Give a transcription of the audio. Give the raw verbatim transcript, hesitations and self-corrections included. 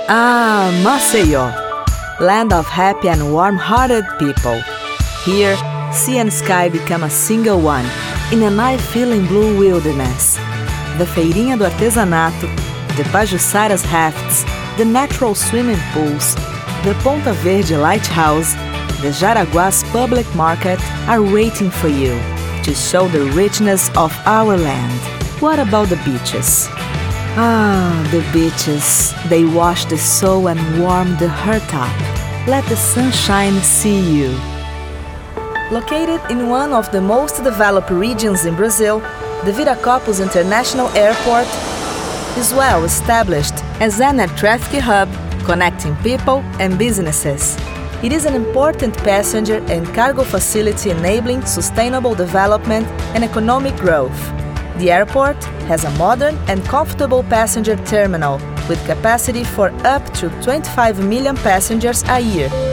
Ah, Maceió, land of happy and warm-hearted people. Here, sea and sky become a single one, in an eye-filling blue wilderness. The Feirinha do Artesanato, the Pajuçaras rafts, the natural swimming pools, the Ponta Verde Lighthouse, the Jaraguás Public Market are waiting for you to show the richness of our land. What about the beaches? Ah, the beaches. They wash the soul and warm the heart up. Let the sunshine see you. Located in one of the most developed regions in Brazil, the Viracopos International Airport is well established as an air traffic hub connecting people and businesses. It is an important passenger and cargo facility enabling sustainable development and economic growth. The airport has a modern and comfortable passenger terminal with capacity for up to twenty-five million passengers a year.